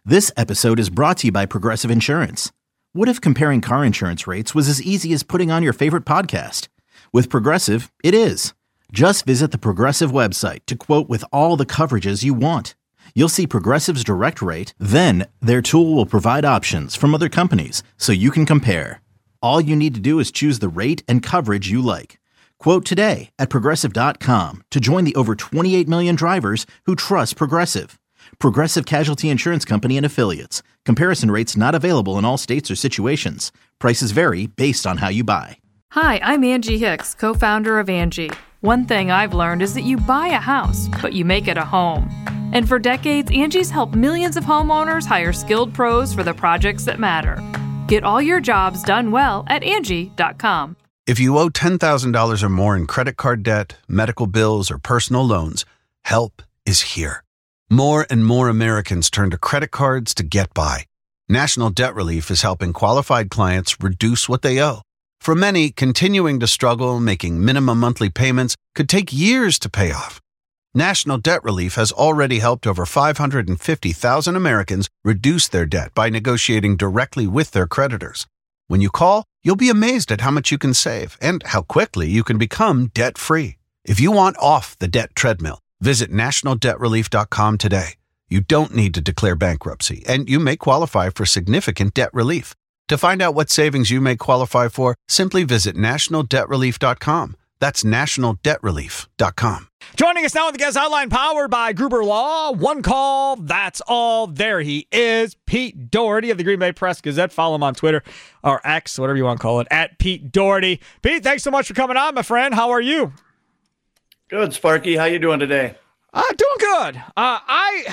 This episode is brought to you by Progressive Insurance. What if comparing car insurance rates was as easy as putting on your favorite podcast? With Progressive, it is. Just visit the Progressive website to quote with all the coverages you want. You'll see Progressive's direct rate, then their tool will provide options from other companies so you can compare. All you need to do is choose the rate and coverage you like. Quote today at Progressive.com to join the over 28 million drivers who trust Progressive. Progressive Casualty Insurance Company and Affiliates. Comparison rates not available in all states or situations. Prices vary based on how you buy. Hi, I'm Angie Hicks, co-founder of Angie. One thing I've learned is that you buy a house, but you make it a home. And for decades, Angie's helped millions of homeowners hire skilled pros for the projects that matter. Get all your jobs done well at Angie.com. If you owe $10,000 or more in credit card debt, medical bills, or personal loans, help is here. More and more Americans turn to credit cards to get by. National Debt Relief is helping qualified clients reduce what they owe. For many, continuing to struggle making minimum monthly payments could take years to pay off. National Debt Relief has already helped over 550,000 Americans reduce their debt by negotiating directly with their creditors. When you call, you'll be amazed at how much you can save and how quickly you can become debt-free. If you want off the debt treadmill, visit nationaldebtrelief.com today. You don't need to declare bankruptcy, and you may qualify for significant debt relief. To find out what savings you may qualify for, simply visit nationaldebtrelief.com. That's nationaldebtrelief.com. Joining us now on the Guest Hotline, powered by Gruber Law. One call, that's all. There he is, Pete Doherty of the Green Bay Press Gazette. Follow him on Twitter, or X, whatever you want to call it, at Pete Doherty. Pete, thanks so much for coming on, my friend. How are you? Good, Sparky. How you doing today? Doing good. I'll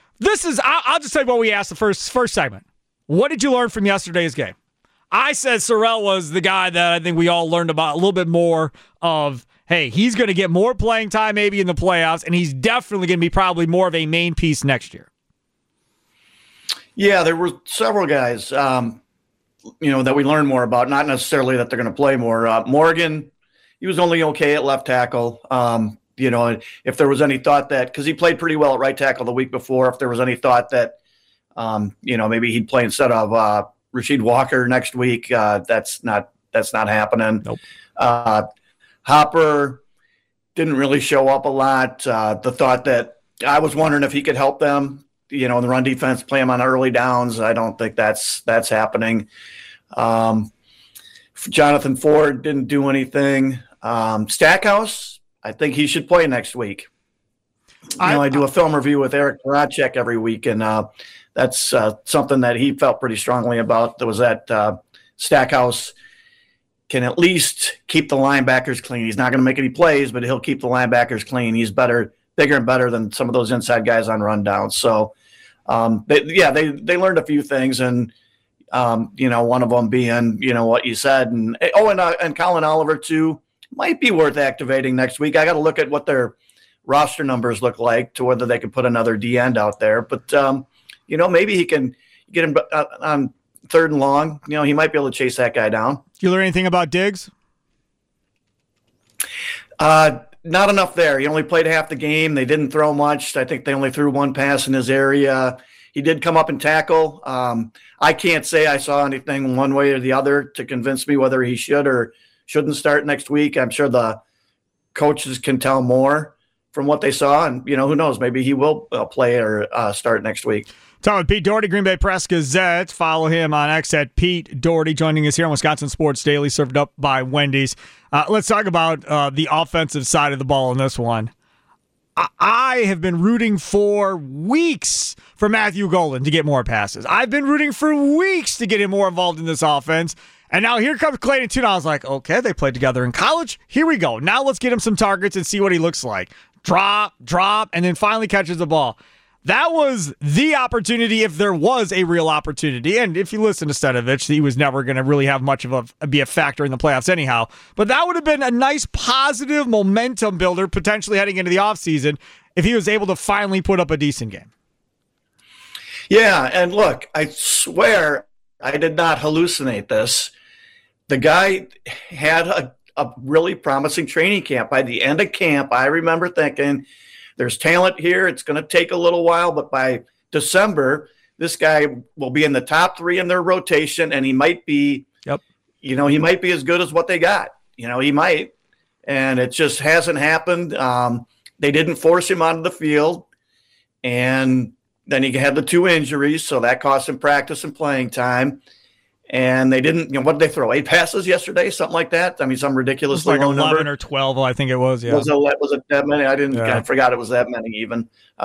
just say what we asked the first segment. What did you learn from yesterday's game? I said Sorrell was the guy that I think we all learned about a little bit more of. Hey, he's going to get more playing time maybe in the playoffs, and he's definitely going to be probably more of a main piece next year. Yeah, there were several guys, that we learned more about. Not necessarily that they're going to play more. Morgan, he was only okay at left tackle. If there was any thought that, because he played pretty well at right tackle the week before, if there was any thought that, maybe he'd play instead of Rasheed Walker next week, that's not happening. Nope. Hopper didn't really show up a lot. The thought that I was wondering if he could help them, in the run defense, play him on early downs. I don't think that's happening. Jonathan Ford didn't do anything. Stackhouse, I think he should play next week. I do a film review with Eric Horacek every week, and that's something that he felt pretty strongly about. There was that Stackhouse can at least keep the linebackers clean. He's not going to make any plays, but he'll keep the linebackers clean. He's bigger and better than some of those inside guys on rundowns. So, they learned a few things, and one of them being, what you said, and Colin Oliver too might be worth activating next week. I got to look at what their roster numbers look like to whether they can put another D end out there. But maybe he can get him on third and long. He might be able to chase that guy down. Did you learn anything about Diggs? Not enough there. He only played half the game. They didn't throw much. I think they only threw one pass in his area. He did come up and tackle. I can't say I saw anything one way or the other to convince me whether he should or shouldn't start next week. I'm sure the coaches can tell more from what they saw. And, who knows, maybe he will play or start next week. Talking with Pete Doherty, Green Bay Press Gazette. Follow him on X at Pete Doherty, joining us here on Wisconsin Sports Daily, served up by Wendy's. Let's talk about the offensive side of the ball in this one. I have been rooting for weeks for Matthew Golden to get more passes. I've been rooting for weeks to get him more involved in this offense. And now here comes Clayton Tune. I was like, okay, they played together in college. Here we go. Now let's get him some targets and see what he looks like. Drop, and then finally catches the ball. That was the opportunity, if there was a real opportunity. And if you listen to Stenavich, he was never going to really have much of be a factor in the playoffs anyhow. But that would have been a nice positive momentum builder potentially heading into the offseason if he was able to finally put up a decent game. Yeah, and look, I swear I did not hallucinate this. The guy had a really promising training camp. By the end of camp, I remember thinking, there's talent here. It's going to take a little while, but by December, this guy will be in the top 3 in their rotation, and he might be, he might be as good as what they got. He might, and it just hasn't happened. They didn't force him onto the field, and then he had the 2 injuries, so that cost him practice and playing time. And they didn't, what did they throw? 8 passes yesterday, something like that. I mean, some ridiculously low number. 11 or 12, I think it was. Yeah, was it that many? I forgot it was that many even.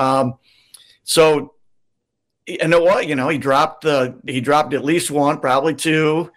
So, and it was, he dropped at least 1, probably 2.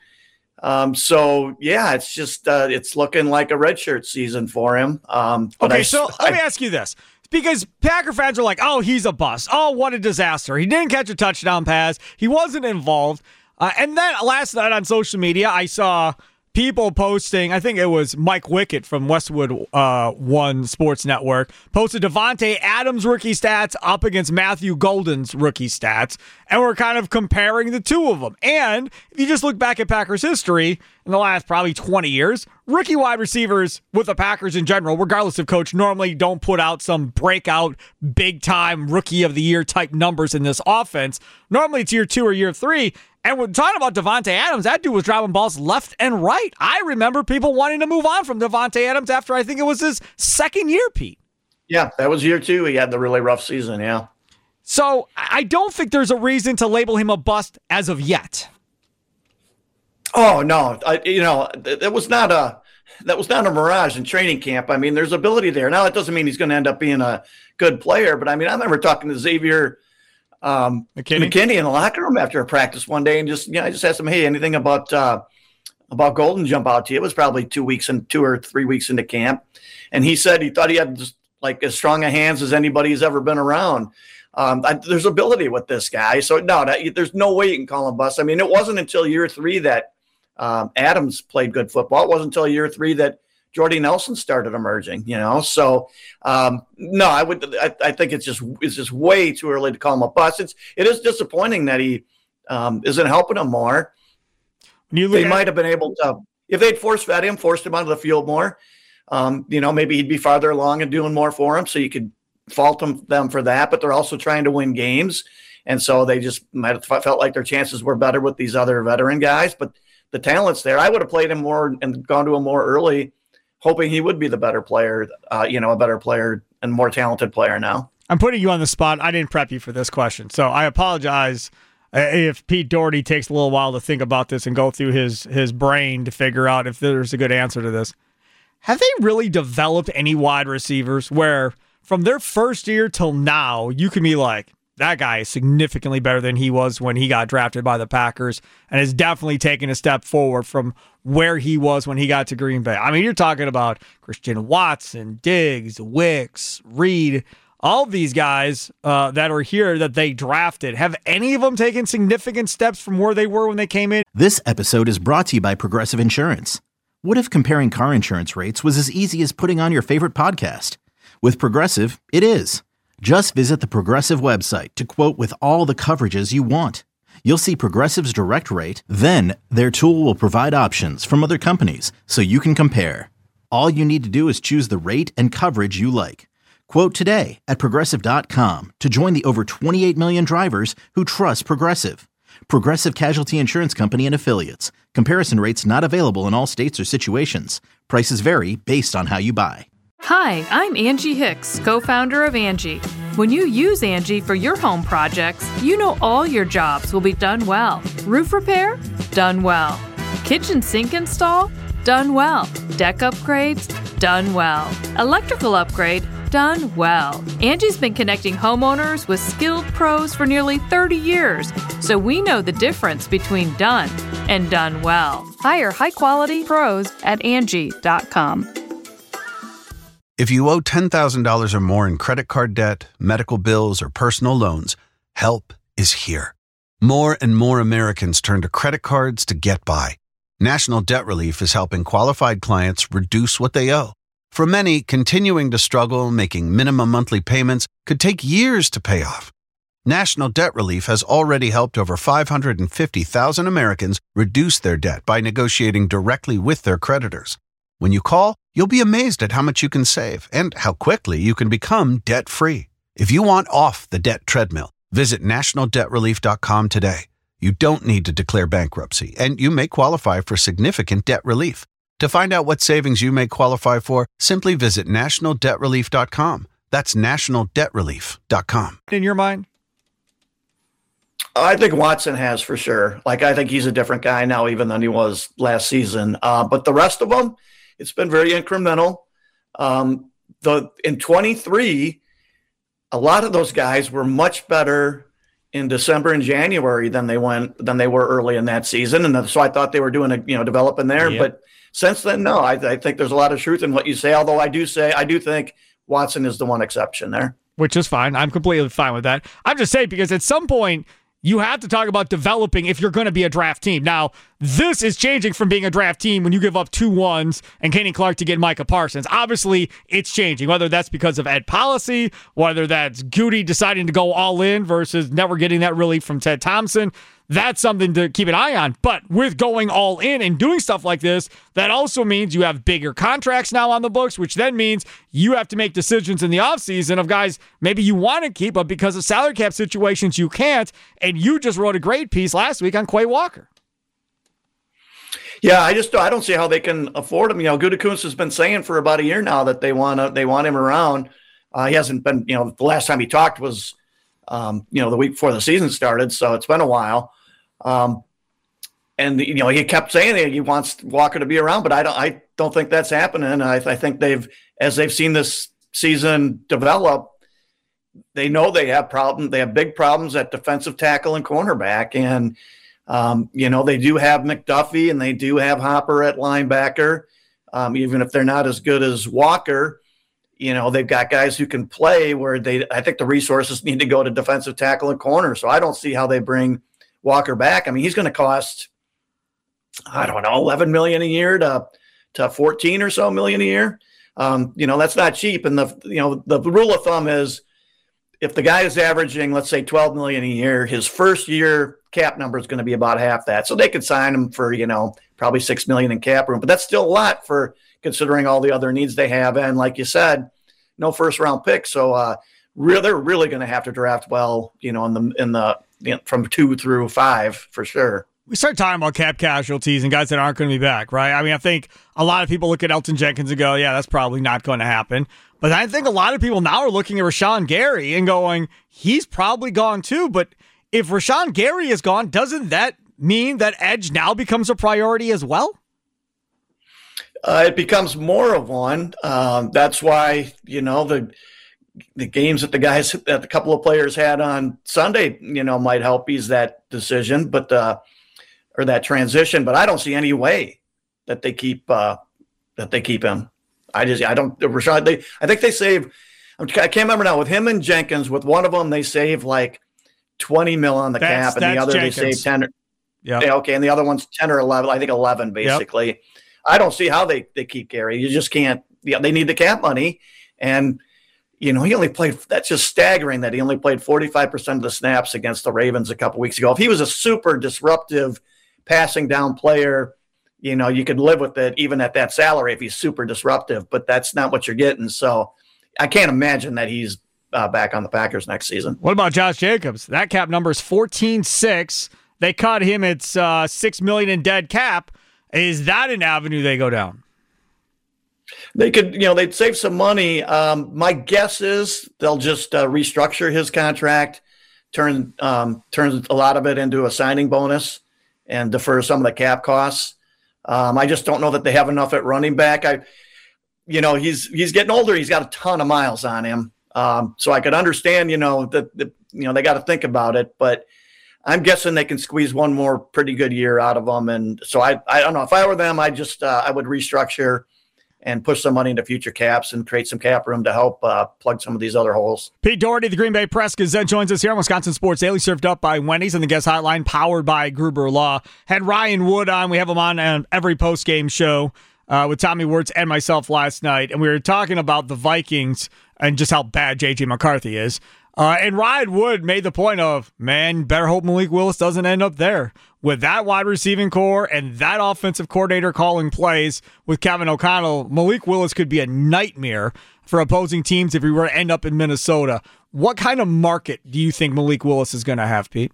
So yeah, it's just it's looking like a redshirt season for him. Let me ask you this. Because Packer fans are like, oh, he's a bust. Oh, what a disaster. He didn't catch a touchdown pass. He wasn't involved. And then last night on social media, I saw people posting, I think it was Mike Wickett from Westwood One Sports Network, posted Davante Adams' rookie stats up against Matthew Golden's rookie stats, and we're kind of comparing the two of them. And if you just look back at Packers history in the last probably 20 years, rookie wide receivers with the Packers in general, regardless of coach, normally don't put out some breakout, big-time rookie of the year type numbers in this offense. Normally it's year 2 or year 3. And we're talking about Davante Adams. That dude was dropping balls left and right. I remember people wanting to move on from Davante Adams after I think it was his second year, Pete. Yeah, that was year 2. He had the really rough season, yeah. So I don't think there's a reason to label him a bust as of yet. Oh, no. That was not a mirage in training camp. I mean, there's ability there. Now, that doesn't mean he's going to end up being a good player. But, I mean, I remember talking to Xavier McKinney in the locker room after a practice one day, and I just asked him, hey, anything about Golden jump out to you? It was probably 2 or 3 weeks into camp, and he said he thought he had just like as strong a hands as anybody he's ever been around. There's ability with this guy, so no, there's no way you can call him bust. I mean, it wasn't until year 3 that Adams played good football. It wasn't until year 3 that Jordy Nelson started emerging, So no, I think it's just way too early to call him a bust. It is disappointing that he isn't helping him more. They might have been able to, if they'd forced him onto the field more. Maybe he'd be farther along and doing more for him, so you could fault them for that. But they're also trying to win games, and so they just might have felt like their chances were better with these other veteran guys. But the talent's there. I would have played him more and gone to him more early, hoping he would be the better player, a better player and more talented player now. I'm putting you on the spot. I didn't prep you for this question, so I apologize if Pete Doherty takes a little while to think about this and go through his brain to figure out if there's a good answer to this. Have they really developed any wide receivers where from their first year till now, you can be like, that guy is significantly better than he was when he got drafted by the Packers and has definitely taken a step forward from where he was when he got to Green Bay? I mean, you're talking about Christian Watson, Diggs, Wicks, Reed, all of these guys that are here that they drafted. Have any of them taken significant steps from where they were when they came in? This episode is brought to you by Progressive Insurance. What if comparing car insurance rates was as easy as putting on your favorite podcast? With Progressive, it is. Just visit the Progressive website to quote with all the coverages you want. You'll see Progressive's direct rate, then their tool will provide options from other companies so you can compare. All you need to do is choose the rate and coverage you like. Quote today at Progressive.com to join the over 28 million drivers who trust Progressive. Progressive Casualty Insurance Company and Affiliates. Comparison rates not available in all states or situations. Prices vary based on how you buy. Hi, I'm Angie Hicks, co-founder of Angie. When you use Angie for your home projects, you know all your jobs will be done well. Roof repair? Done well. Kitchen sink install? Done well. Deck upgrades? Done well. Electrical upgrade? Done well. Angie's been connecting homeowners with skilled pros for nearly 30 years, so we know the difference between done and done well. Hire high-quality pros at Angie.com. If you owe $10,000 or more in credit card debt, medical bills, or personal loans, help is here. More and more Americans turn to credit cards to get by. National Debt Relief is helping qualified clients reduce what they owe. For many, continuing to struggle making minimum monthly payments could take years to pay off. National Debt Relief has already helped over 550,000 Americans reduce their debt by negotiating directly with their creditors. When you call, you'll be amazed at how much you can save and how quickly you can become debt-free. If you want off the debt treadmill, Visit nationaldebtrelief.com today. You don't need to declare bankruptcy, and you may qualify for significant debt relief. To find out what savings you may qualify for, simply visit nationaldebtrelief.com. That's nationaldebtrelief.com. In your mind? I think Watson has for sure. Like, I think he's a different guy now even than he was last season. But the rest of them, it's been very incremental. In 23, a lot of those guys were much better in December and January than they were early in that season. And so I thought they were doing developing there. Yep. But since then, no, I think there's a lot of truth in what you say. Although I do think Watson is the one exception there. Which is fine. I'm completely fine with that. I'm just saying because at some point you have to talk about developing if you're going to be a draft team. Now, this is changing from being a draft team when you give up 2 1s and Kenny Clark to get Micah Parsons. Obviously, it's changing, whether that's because of Ed policy, whether that's Goody deciding to go all in versus never getting that relief from Ted Thompson. That's something to keep an eye on. But with going all in and doing stuff like this, that also means you have bigger contracts now on the books, which then means you have to make decisions in the offseason of guys maybe you want to keep, but because of salary cap situations, you can't. And you just wrote a great piece last week on Quay Walker. Yeah, I don't see how they can afford him. Gutekunst has been saying for about a year now that they want him around. He hasn't been, the last time he talked was, the week before the season started. So it's been a while. And he kept saying that he wants Walker to be around, but I don't think that's happening. I think as they've seen this season develop, they know they have problems. They have big problems at defensive tackle and cornerback. And, they do have McDuffie and they do have Hopper at linebacker. Even if they're not as good as Walker, they've got guys who can play where I think the resources need to go to defensive tackle and corner. So I don't see how they bring Walker back. I mean, he's going to cost, I don't know, $11 million a year to 14 or so million a year. That's not cheap. And the rule of thumb is if the guy is averaging, let's say $12 million a year, his first year cap number is going to be about half that. So they could sign him for, probably $6 million in cap room, but that's still a lot for considering all the other needs they have. And like you said, no first round pick. So they're really going to have to draft well, from 2 through 5 for sure. We start talking about cap casualties and guys that aren't going to be back, right? I mean, I think a lot of people look at Elton Jenkins and go, yeah, that's probably not going to happen. But I think a lot of people now are looking at Rashawn Gary and going, he's probably gone too. But if Rashawn Gary is gone, doesn't that mean that edge now becomes a priority as well? It becomes more of one. That's why, the games that the couple of players had on Sunday, might help ease that decision, or that transition. But I don't see any way that they keep him. I don't. Rashad. I think they save. I can't remember now. With him and Jenkins, with one of them, they save like $20 million on the cap, and the other Jenkins. They save 10. Yeah. Okay, and the other one's 10 or 11. I think 11 basically. Yep. I don't see how they keep Gary. You just can't. Yeah, they need the cap money, and he only played. That's just staggering that he only played 45% of the snaps against the Ravens a couple weeks ago. If he was a super disruptive passing down player, you could live with it even at that salary if he's super disruptive. But that's not what you're getting. So I can't imagine that he's back on the Packers next season. What about Josh Jacobs? That cap number is 14.6. They cut him. It's $6 million in dead cap. Is that an avenue they go down? They could, they'd save some money. My guess is they'll just restructure his contract, turn a lot of it into a signing bonus, and defer some of the cap costs. I just don't know that they have enough at running back. He's getting older. He's got a ton of miles on him. So I could understand, that they got to think about it, but I'm guessing they can squeeze one more pretty good year out of them. And so I don't know. If I were them, I would restructure and push some money into future caps and create some cap room to help plug some of these other holes. Pete Doherty, the Green Bay Press-Gazette, joins us here on Wisconsin Sports Daily, served up by Wendy's and the guest hotline, powered by Gruber Law. Had Ryan Wood on. We have him on every post-game show with Tommy Wirtz and myself last night, and we were talking about the Vikings and just how bad J.J. McCarthy is. And Ryan Wood made the point of, man, better hope Malik Willis doesn't end up there. With that wide receiving core and that offensive coordinator calling plays with Kevin O'Connell, Malik Willis could be a nightmare for opposing teams if he were to end up in Minnesota. What kind of market do you think Malik Willis is going to have, Pete?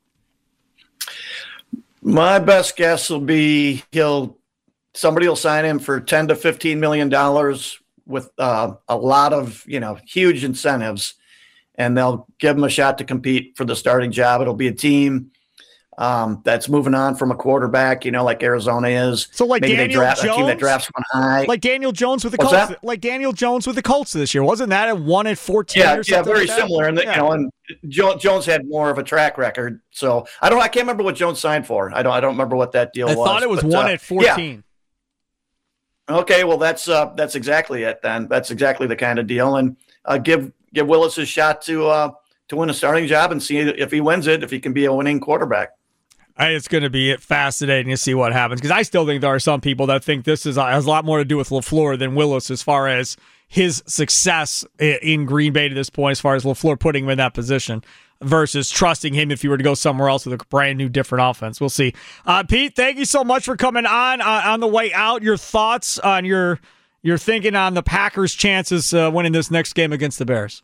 My best guess will be somebody will sign him for $10 to $15 million with a lot of, huge incentives, and they'll give him a shot to compete for the starting job. It'll be a team that's moving on from a quarterback, like Arizona is. So like maybe Daniel Jones, a team that drafts one high. Like Daniel Jones with the Colts. That? Like Daniel Jones with the Colts this year. Wasn't that at 1-14 or something? Yeah, very like similar. And and Jones had more of a track record. So I can't remember what Jones signed for. I don't remember what that deal was. I thought it was 1-14. Yeah. Okay, well that's exactly it then. That's exactly the kind of deal. And give Willis a shot to win a starting job and see if he wins it, if he can be a winning quarterback. It's going to be fascinating to see what happens, because I still think there are some people that think this has a lot more to do with LaFleur than Willis as far as his success in Green Bay to this point, as far as LaFleur putting him in that position versus trusting him if you were to go somewhere else with a brand new, different offense. We'll see. Pete, thank you so much for coming on the way out. Your thoughts on your thinking on the Packers' chances winning this next game against the Bears?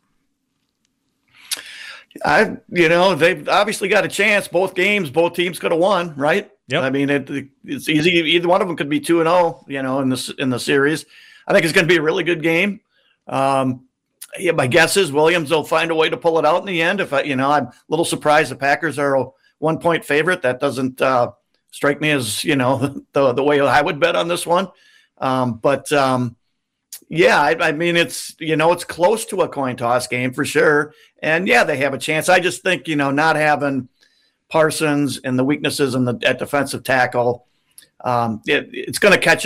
They've obviously got a chance. Both games, both teams could have won, right? Yep. I mean, it's easy. Either one of them could be 2-0, in the series. I think it's going to be a really good game. My guess is Williams will find a way to pull it out in the end. I'm a little surprised the Packers are a 1-point favorite. That doesn't strike me as the way I would bet on this one. Yeah, I mean, it's close to a coin toss game for sure. And yeah, they have a chance. I just think, not having Parsons and the weaknesses at defensive tackle, it's going to catch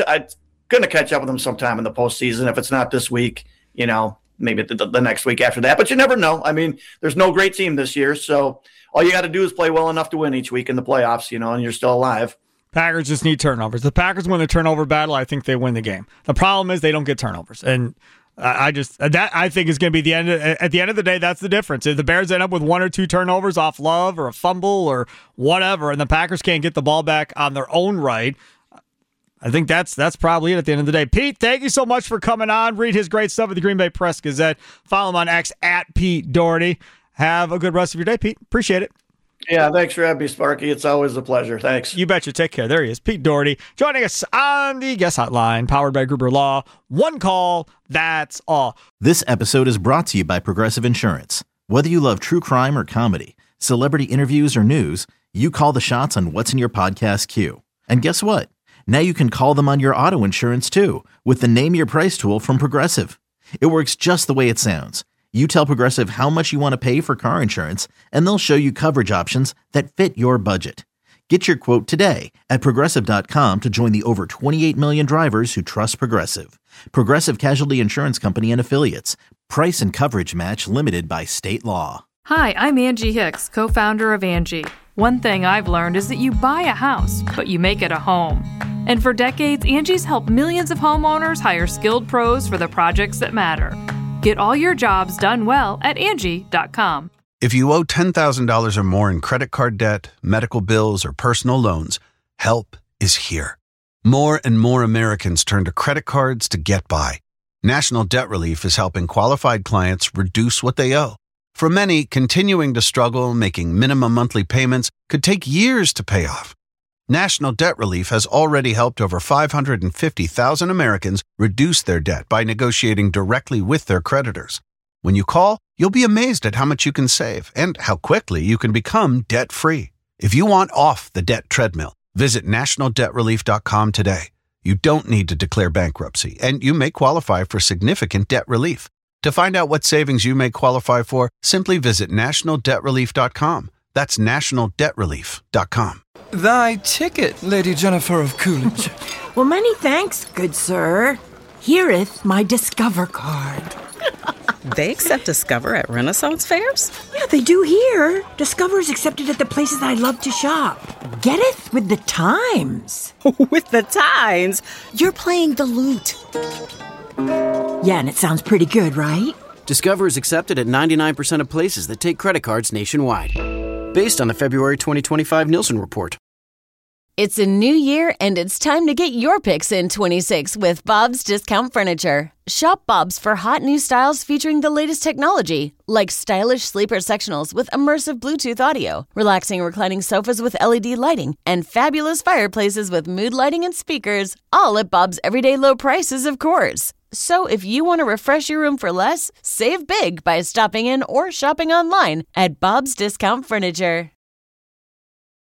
up with them sometime in the postseason. If it's not this week, maybe the next week after that. But you never know. I mean, there's no great team this year. So all you got to do is play well enough to win each week in the playoffs, and you're still alive. Packers just need turnovers. The Packers win the turnover battle. I think they win the game. The problem is they don't get turnovers, and I think is going to be the end. At the end of the day, that's the difference. If the Bears end up with 1 or 2 turnovers off Love or a fumble or whatever, and the Packers can't get the ball back on their own right, I think that's probably it at the end of the day. Pete, thank you so much for coming on. Read his great stuff at the Green Bay Press Gazette. Follow him on X at Pete Doherty. Have a good rest of your day, Pete. Appreciate it. Yeah, thanks for having me, Sparky. It's always a pleasure. Thanks. You betcha. Take care. There he is, Pete Doherty, joining us on the Guest Hotline, powered by Gruber Law. One call, that's all. This episode is brought to you by Progressive Insurance. Whether you love true crime or comedy, celebrity interviews or news, you call the shots on what's in your podcast queue. And guess what? Now you can call them on your auto insurance too, with the Name Your Price tool from Progressive. It works just the way it sounds. You tell Progressive how much you want to pay for car insurance, and they'll show you coverage options that fit your budget. Get your quote today at Progressive.com to join the over 28 million drivers who trust Progressive. Progressive Casualty Insurance Company and Affiliates. Price and coverage match limited by state law. Hi, I'm Angie Hicks, co-founder of Angie. One thing I've learned is that you buy a house, but you make it a home. And for decades, Angie's helped millions of homeowners hire skilled pros for the projects that matter. Get all your jobs done well at Angie.com. If you owe $10,000 or more in credit card debt, medical bills, or personal loans, help is here. More and more Americans turn to credit cards to get by. National Debt Relief is helping qualified clients reduce what they owe. For many, continuing to struggle making minimum monthly payments could take years to pay off. National Debt Relief has already helped over 550,000 Americans reduce their debt by negotiating directly with their creditors. When you call, you'll be amazed at how much you can save and how quickly you can become debt-free. If you want off the debt treadmill, visit nationaldebtrelief.com today. You don't need to declare bankruptcy, and you may qualify for significant debt relief. To find out what savings you may qualify for, simply visit nationaldebtrelief.com. That's nationaldebtrelief.com. Thy ticket, Lady Jennifer of Coolidge. Well, many thanks, good sir. Here'th my Discover card. They accept Discover at Renaissance fairs? Yeah, they do here. Discover's accepted at the places I love to shop. Getteth with the times. With the times? You're playing the lute. Yeah, and it sounds pretty good, right? Discover is accepted at 99% of places that take credit cards nationwide. Based on the February 2025 Nielsen report. It's a new year, and it's time to get your picks in 26 with Bob's Discount Furniture. Shop Bob's for hot new styles featuring the latest technology, like stylish sleeper sectionals with immersive Bluetooth audio, relaxing reclining sofas with LED lighting, and fabulous fireplaces with mood lighting and speakers, all at Bob's everyday low prices, of course. So if you want to refresh your room for less, save big by stopping in or shopping online at Bob's Discount Furniture.